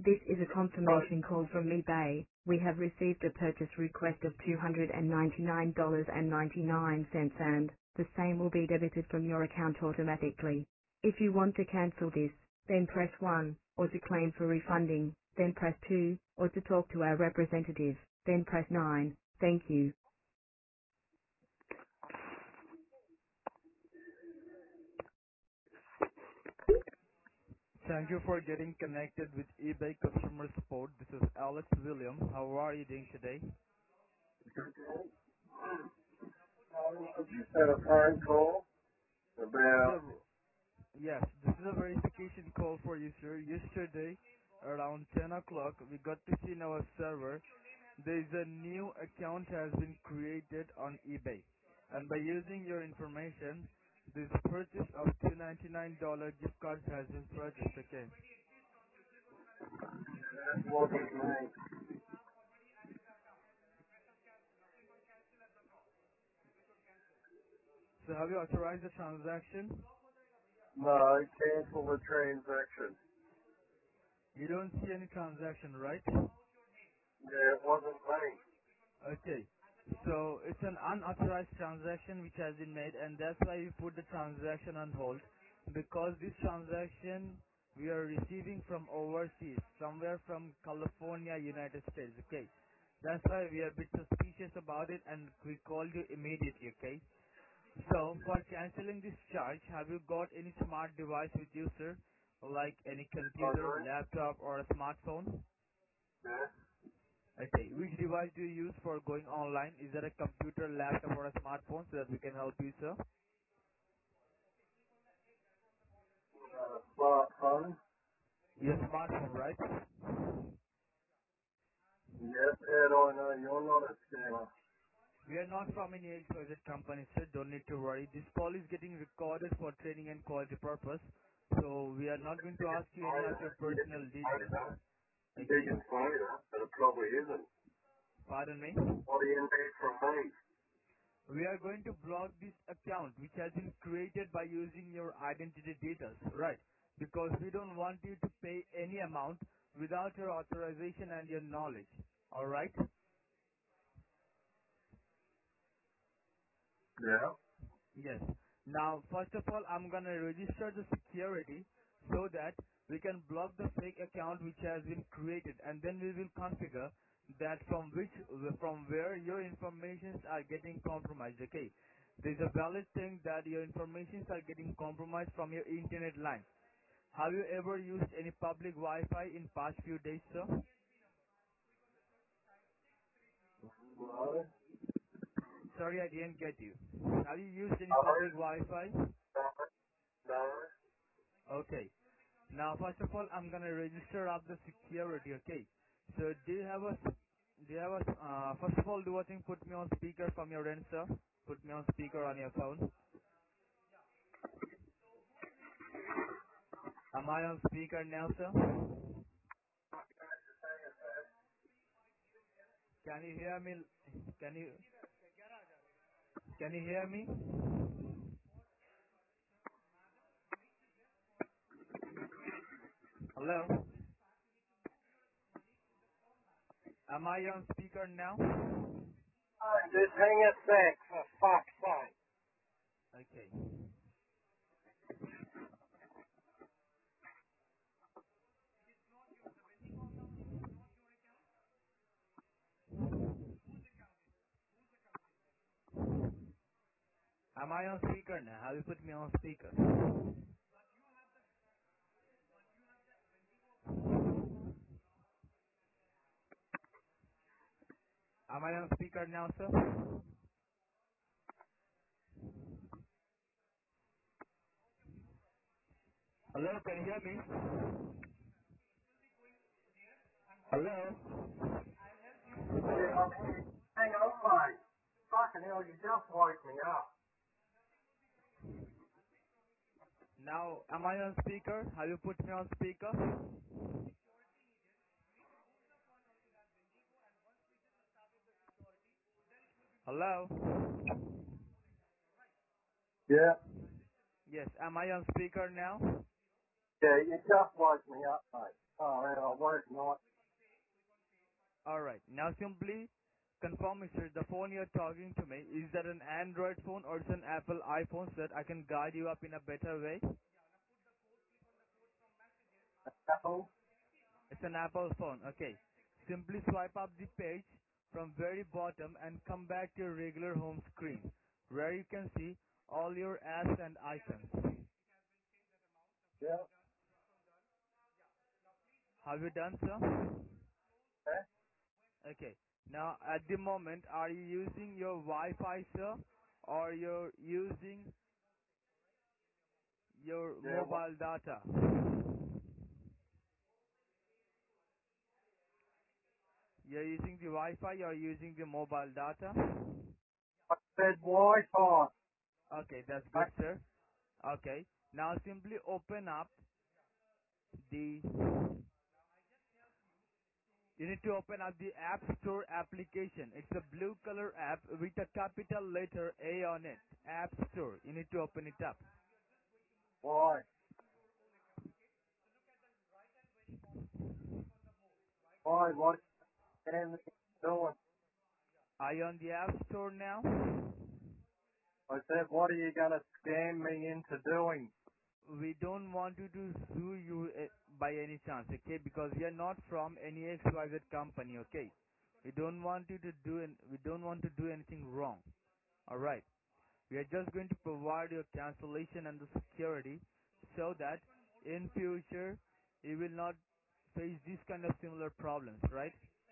This is a confirmation call from eBay. We have received a purchase request of $299.99 and the same will be debited from your account automatically. If you want to cancel this, then press 1, or to claim for refunding, then press 2, or to talk to our representative, then press 9. Thank you. Thank you for getting connected with eBay customer support. This is Alex William. How are you doing today? You had a phone call This is about, yes, this is a verification call for you, sir. Yesterday, around 10 o'clock, we got to see in our server there is a new account has been created on eBay. And by using your information, this purchase of $299 gift card has been purchased, okay? that wasn't me. So have you authorized the transaction? No, I canceled the transaction. You don't see any transaction, right? Yeah, it wasn't me. Okay. So it's an unauthorized transaction which has been made, and that's why we put the transaction on hold, because this transaction we are receiving from overseas, somewhere from California, United States. Okay. That's why we are a bit suspicious about it, and we called you immediately. Okay. So for canceling this charge, have you got any smart device with you, sir? Like any I computer, do. laptop, or a smartphone? Yeah. Okay. Which device do you use for going online? Is that a computer, laptop, or a smartphone so that we can help you, sir? Smartphone. Your smartphone, right? Yes, Ed, I know you're not a scammer. We are not from any XYZ company, sir. Don't need to worry. This call is getting recorded for training and quality purpose. So we are not going to ask you any of your You personal can say details. that. You Okay. can say that, but it probably isn't. Pardon me. What do you need from me? We are going to block this account which has been created by using your identity details, right? Because we don't want you to pay any amount without your authorization and your knowledge. Alright? Yeah. Yes. Now, first of all, I'm gonna register the security so that we can block the fake account which has been created, and then we will configure that from where your informations are getting compromised. Okay. There's a valid thing that your informations are getting compromised from your internet line. Have you ever used any public Wi-Fi in past few days, sir? No. Sorry, I didn't get you. Have you used any No. public Wi-Fi? No. Okay. Now, first of all, I'm gonna register up the security. Okay. So, first of all, do I think put me on speaker from your end, sir? Put me on speaker on your phone. Am I on speaker now, sir? Can you hear me? Can you can you hear me? Hello. Am I on speaker now? Just hang it back, for fuck's sake. Okay. Am I on speaker now? Have you put me on speaker? Am I on speaker now, sir? Hello, can you hear me? Hello? Yeah, hang on, mate. Fucking hell, you just woke me up. Now, am I on speaker? Have you put me on speaker? Hello? Yeah. Yes, am I on speaker now? Yeah, you just woke me up, mate. Oh, man, I work night. Alright, now simply confirm me, sir, the phone you're talking to me, is that an Android phone or it's an Apple iPhone so that I can guide you up in a better way? Apple? It's an Apple phone, okay. Simply swipe up the page from very bottom and come back to your regular home screen where you can see all your apps and icons. Yeah. Have you done so? Yeah, Okay. Now at the moment are you using your Wi-Fi, sir, or you're using your yeah. What mobile data? You're using the Wi-Fi, you're using the mobile data? I said Wi-Fi. Okay, that's I, good, sir. Okay. Now simply open up the you need to open up the App Store application. It's a blue color app with a capital letter A on it. App Store. You need to open it up. why? Why? What am I doing? Are you on the App Store now? I said, what are you going to scam me into doing? We don't want you to sue you by any chance, okay? Because we are not from any XYZ company, okay? We don't want to do anything wrong. Alright. We are just going to provide your cancellation and the security so that in future you will not face these kind of similar problems, right?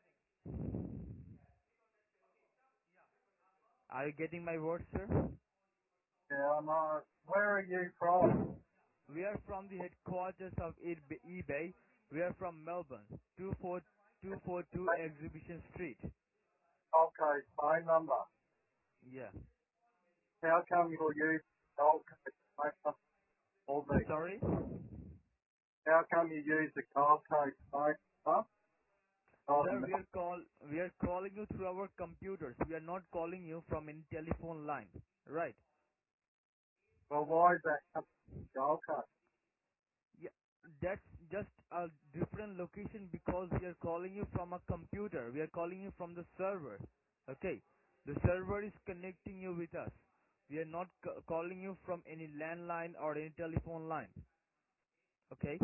Are you getting my words, sir? Yeah, I'm, where are you from? We are from the headquarters of eBay. We are from Melbourne, 24242 Exhibition Street. Okay, phone number. Yeah. How come you're using gold code phone number for me? Sorry? How come you use the gold code phone number? Oh, Sir, no. we are calling you through our computers. We are not calling you from any telephone line. Right. Well, why is that gold code? Yeah, that's just a different location because we are calling you from a computer. We are calling you from the server. Okay. The server is connecting you with us. We are not calling you from any landline or any telephone line. Okay.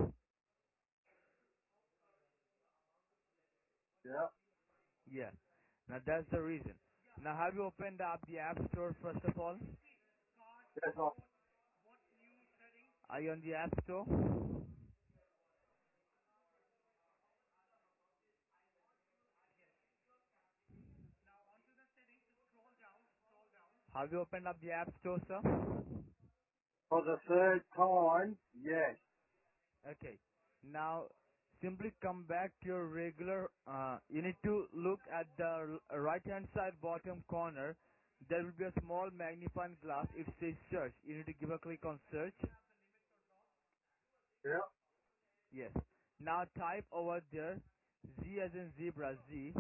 Yeah. Yeah. Now that's the reason. Now have you opened up the App Store first of all? Yes, I, Are you on the App Store? Have you opened up the App Store, sir? for the third time, yes. Okay. Now, simply come back to your regular, you need to look at the right hand side bottom corner. There will be a small magnifying glass. It says search. You need to give a click on search. Yeah. Yes. Now type over there Z as in zebra, Z.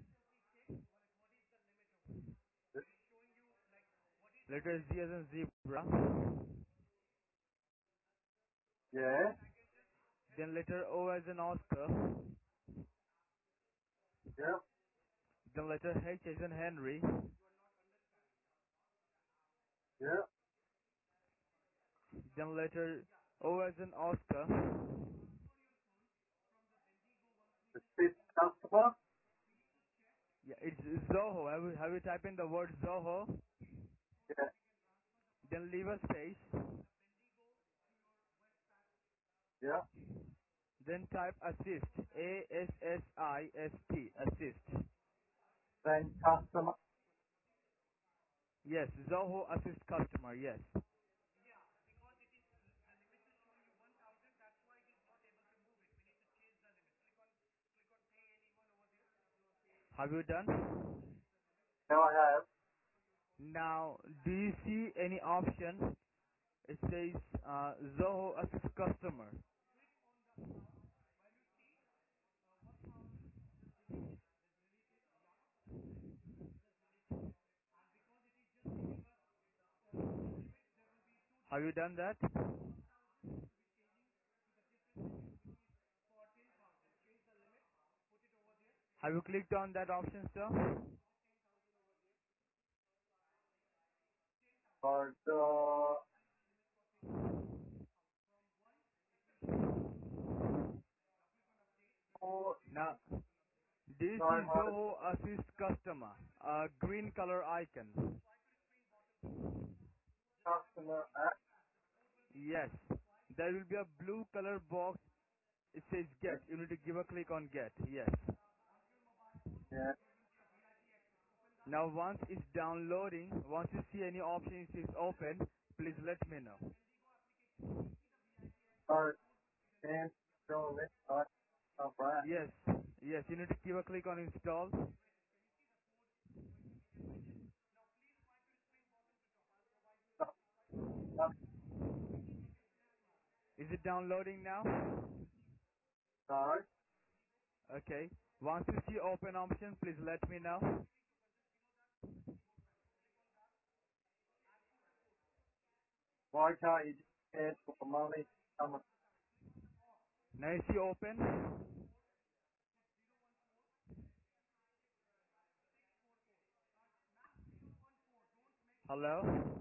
Letter Z as in zebra. Yeah. Then letter O as in Oscar. Yeah. Then letter H as in Henry. Yeah. Then letter O as in Oscar. The fifth customer? Yeah, it's Zoho. Have you typed in the word Zoho? Yeah. Then leave a space. Yeah. Then type assist. ASSIST. Assist. Then customer? Yes, Zoho assist customer. Yes. Have you done? Now I have. Now, do you see any option? It says Zoho assist customer. Have you done that? Have you clicked on that option, sir? But, oh, Now, do you no, see my Zoho Assist Customer? A green color icon. customer app, Yes. There will be a blue color box. It says Get. You need to give a click on Get. Yes. yeah, Now once it's downloading, once you see any option is open, please let me know. so, and, so, this, stuff, right? Yes. Yes. You need to give a click on Install. Stuff, stuff, Is it downloading now? no, Okay. Once you see open option, please let me know. why can't you just cancel the money? Come on, Now you see open. Hello?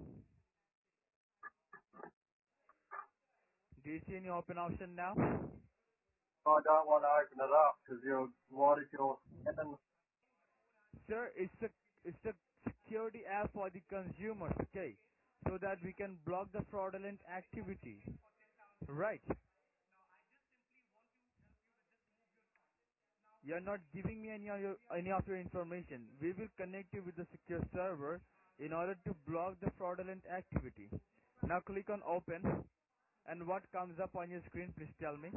Do you see any open option now? I don't want to open it up, because what if you're scamming? Sir, it's a security app for the consumers, okay? So that we can block the fraudulent activity. Right. You're not giving me any of your information. We will connect you with the secure server in order to block the fraudulent activity. Now click on open and what comes up on your screen, please tell me.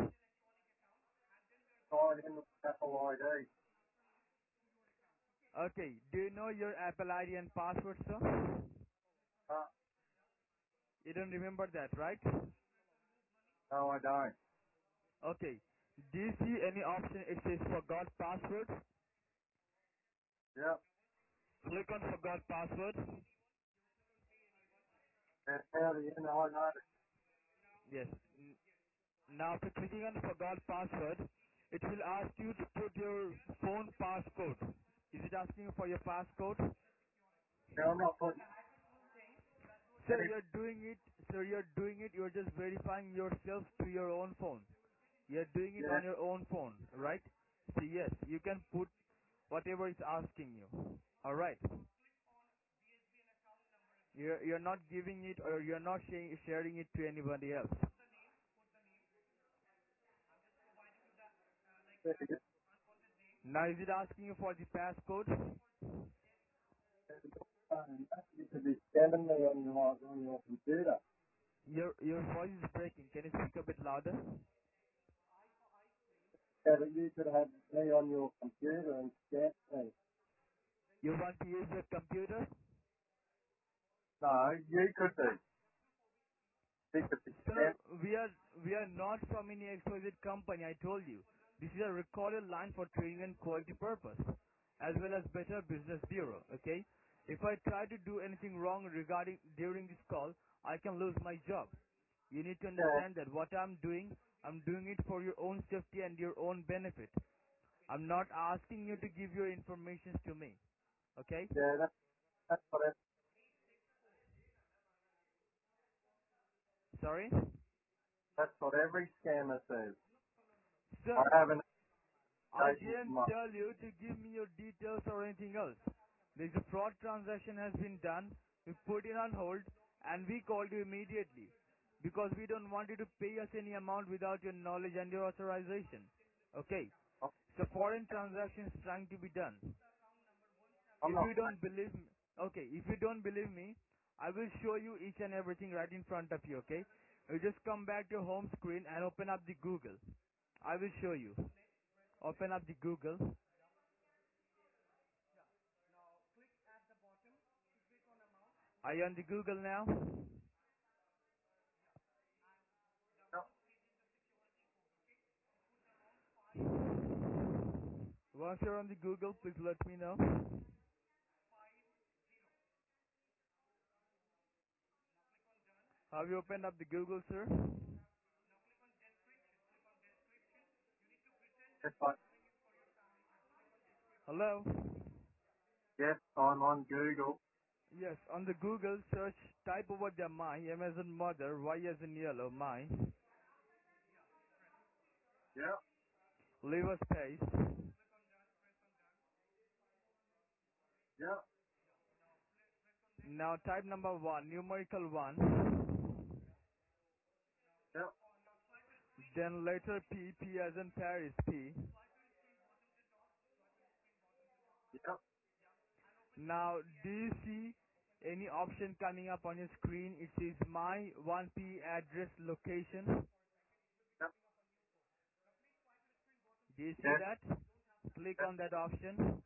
Sign in with Apple ID. Okay, do you know your Apple ID and password, sir? Uh, You don't remember that, right? no, I don't. Okay. Do you see any option it says forgot password? Yep. Click on forgot password. And how do you know I know? Yes. Now after clicking on forgot password, it will ask you to put your phone passcode. Is it asking you for your passcode? Now, I'm not putting Sir, any, you're just verifying yourself to your own phone. You're doing it yeah, on your own phone, right? So yes, you can put whatever it's asking you. Alright. You're not giving it or you're not sharing it to anybody else. Now is it asking you for the passcode? you could be scamming me on your computer. Your voice is breaking. Can you speak a bit louder? Yeah, but you could have me on your computer and scam me. You want to use your computer? No, you could be. You could be Sir, scam. we are not from any XYZ company, I told you. This is a recorded line for training and quality purpose, as well as Better Business Bureau, okay? If I try to do anything wrong during this call, I can lose my job. You need to Yeah, understand that what I'm doing it for your own safety and your own benefit. I'm not asking you to give your information to me, okay? yeah, that's what Sorry? that's what every scammer says. I Sir, haven't I taken didn't my tell you to give me your details or anything else. There's a fraud transaction has been done. We put it on hold and we called you immediately because we don't want you to pay us any amount without your knowledge and your authorization. Okay. So foreign transactions trying to be done. I'm If not you don't believe me, okay, if you don't believe me, I will show you each and everything right in front of you, okay? You just come back to your home screen and open up the Google. I will show you. Open up the Google. Are you on the Google now? no, Once you're on the Google, please let me know. Have you opened up the Google, sir? if I Hello? Yes, I'm on Google. Yes, on the Google search, type over there my, M as in mother, Y as in yellow, my, Yep, leave a space. yep, Now type number 1, numerical 1, yep, then letter P, P as in Paris, P. yep, Now, do you see any option coming up on your screen? It says my 1P address location. yep, Do you see yes, that? Click yep, on that option.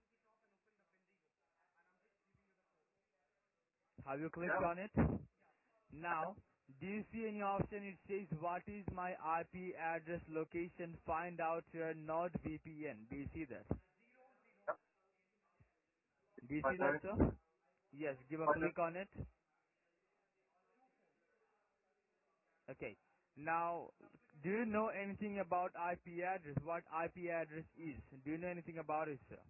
Have you clicked yep, on it? Now, do you see any option? It says what is my IP address location? Find out your NordVPN. Do you see that? yep. Do you I see that, do, sir? Yes, give a I do. click on it. Okay. Now, do you know anything about IP address? What IP address is? Do you know anything about it, sir?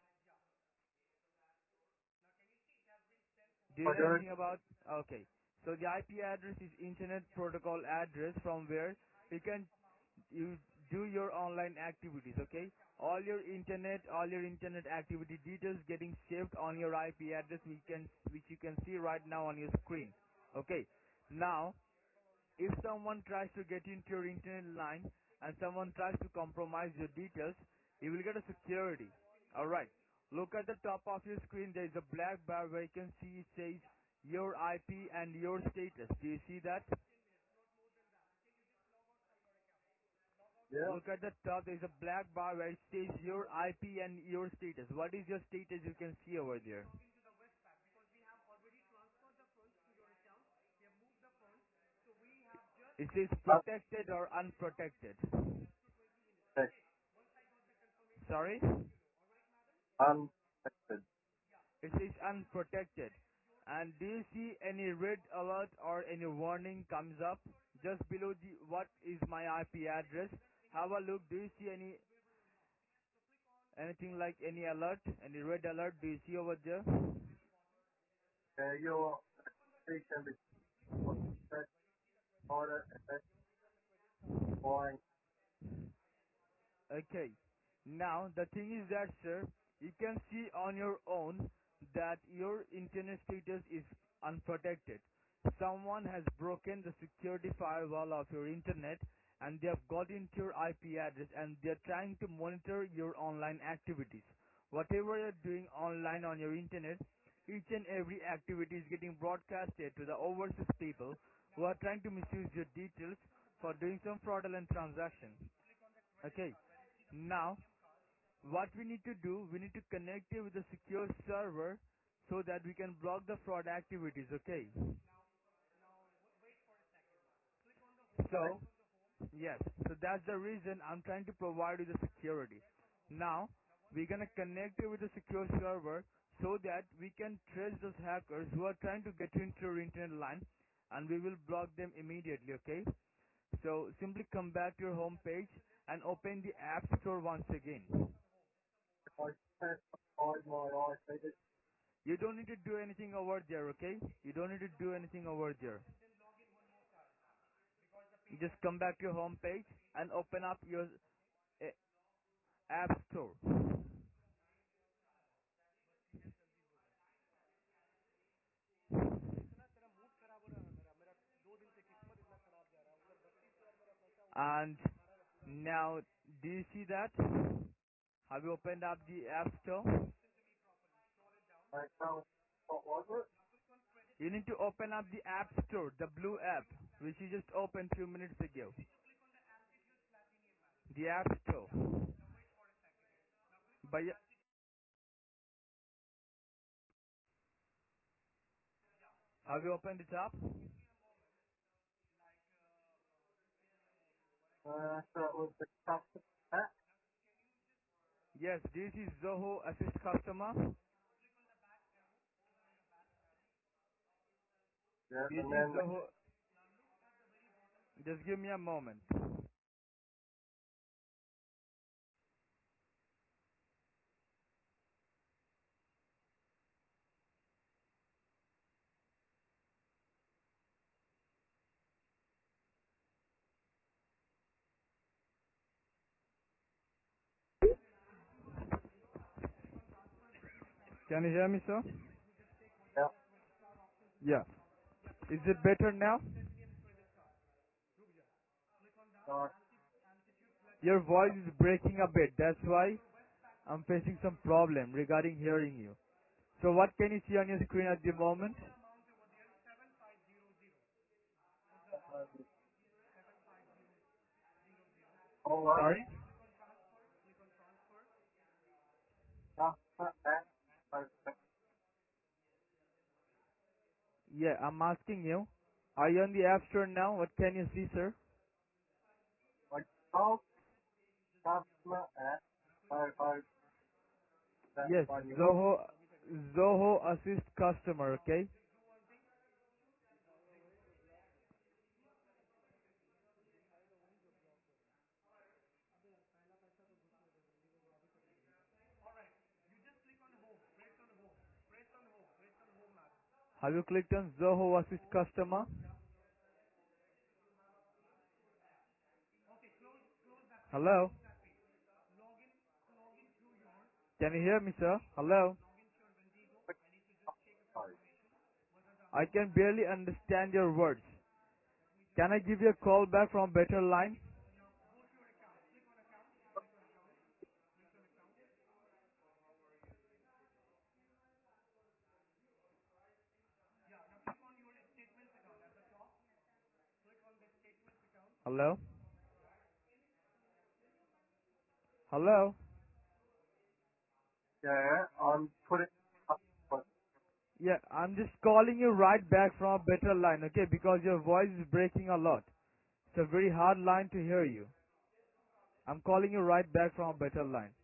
Do I you know do. anything about? Okay. So the IP address is Internet Protocol address from where you do your online activities. Okay. All your internet activity details getting saved on your IP address, which you can see right now on your screen. Okay. Now, if someone tries to get into your internet line and someone tries to compromise your details, you will get a security. Alright. Look at the top of your screen. There is a black bar where you can see it says your IP and your status. Do you see that? Yeah, Look at the top. There is a black bar where it says your IP and your status. What is your status? You can see over there. It says that's protected or unprotected. it. Sorry? Unprotected. It says unprotected. And do you see any red alert or any warning comes up just below the what is my IP address? Have a look. Do you see anything like any alert, any red alert? Do you see over there? Your speech can be set order and flying. Okay. Now, the thing is that, sir, you can see on your own that your internet status is unprotected. Someone has broken the security firewall of your internet and they have got into your IP address and they're trying to monitor your online activities. Whatever you're doing online on your internet, each and every activity is getting broadcasted to the overseas people who are trying to misuse your details for doing some fraudulent transaction. Okay. Now, what we need to do, we need to connect it with a secure server so that we can block the fraud activities, okay? Right? So, yes, so that's the reason I'm trying to provide you the security. Now, we're gonna connect it with a secure server so that we can trace those hackers who are trying to get into your internet line and we will block them immediately, okay? So, simply come back to your home page and open the App Store once again. If I specified my IP, You don't need to do anything over there, okay? You don't need to do anything over there. You just come back to your home page and open up your uh, app store. And now, do you see that? Have you opened up the app store? I tell what was it? You need to open up the app store, the blue app, which you just opened 2 minutes ago. The app store. But have you opened it up? So it was the custom app. Yes, this is Zoho Assist Customer. Yeah, This and is then Zoho. Just give me a moment. Can you hear me, sir? Yeah. Yeah. Is it better now? Uh, Your voice is breaking a bit. That's why I'm facing some problem regarding hearing you. So what can you see on your screen at the moment? all right. Sorry? Yeah, I'm asking you. Are you on the App Store now? What can you see, sir? I called customer at so that's Yes, why you Zoho Assist Customer, okay? Have you clicked on Zoho Assist Customer? Hello? Can you hear me, sir? Hello? I can barely understand your words. Can I give you a call back from better line? Hello? Hello? yeah, I'm putting up but Yeah, I'm just calling you right back from a better line, okay? Because your voice is breaking a lot. It's a very hard line to hear you. I'm calling you right back from a better line.